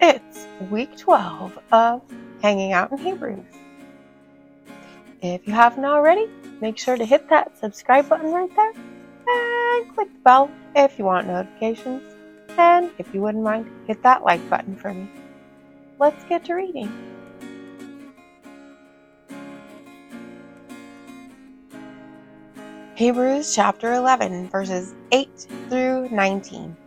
It's week 12 of Hanging Out in Hebrews. If you haven't already, make sure to hit that subscribe button right there and click the bell if you want notifications. And if you wouldn't mind, hit that like button for me. Let's get to reading. Hebrews chapter 11, verses 8 through 19.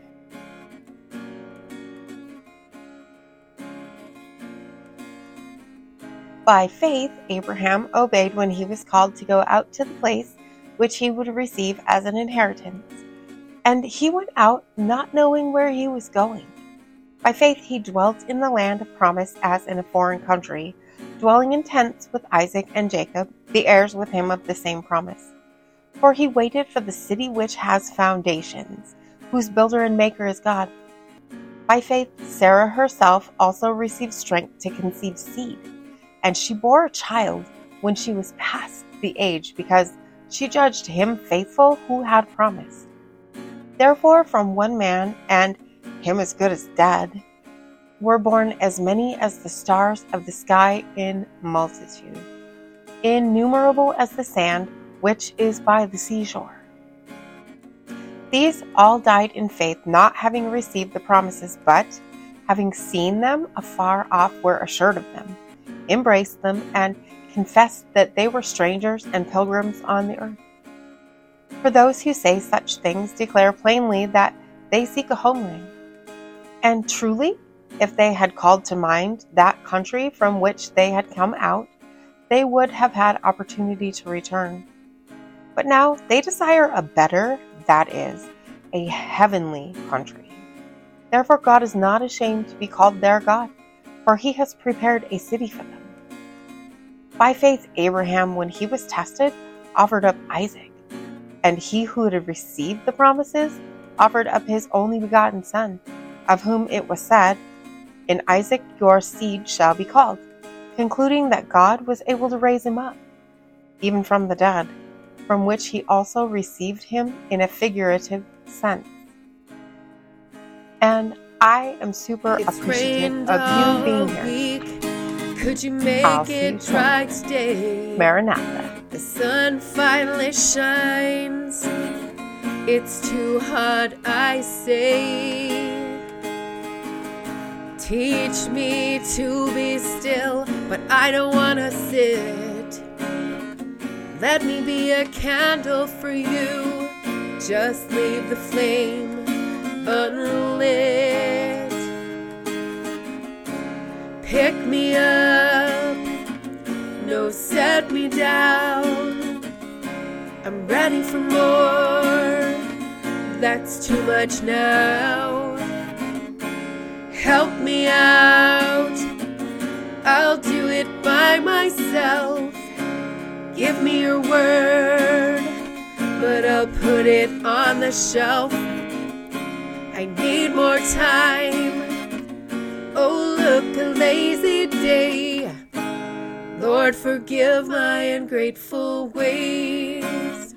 By faith, Abraham obeyed when he was called to go out to the place which he would receive as an inheritance. And he went out not knowing where he was going. By faith, he dwelt in the land of promise as in a foreign country, dwelling in tents with Isaac and Jacob, the heirs with him of the same promise. For he waited for the city which has foundations, whose builder and maker is God. By faith, Sarah herself also received strength to conceive seed. And she bore a child when she was past the age, because she judged him faithful who had promised. Therefore, from one man, and him as good as dead, were born as many as the stars of the sky in multitude, innumerable as the sand which is by the seashore. These all died in faith, not having received the promises, but, having seen them afar off, were assured of them, embraced them, and confessed that they were strangers and pilgrims on the earth. For those who say such things declare plainly that they seek a homeland. And truly, if they had called to mind that country from which they had come out, they would have had opportunity to return. But now they desire a better, that is, a heavenly country. Therefore God is not ashamed to be called their God, for he has prepared a city for them. By faith, Abraham, when he was tested, offered up Isaac, and he who had received the promises offered up his only begotten son, of whom it was said, "In Isaac your seed shall be called," concluding that God was able to raise him up, even from the dead, from which he also received him in a figurative sense. And I am super appreciative of you being here. Could you make it dry today? Maranatha. The sun finally shines. It's too hot, I say. Teach me to be still, but I don't want to sit. Let me be a candle for you. Just leave the flame unlit. Pick me up, no, set me down. I'm ready for more, that's too much now. Help me out, I'll do it by myself. Give me your word, but I'll put it on the shelf. I need more time. Oh, look, a lazy day. Lord, forgive my ungrateful ways.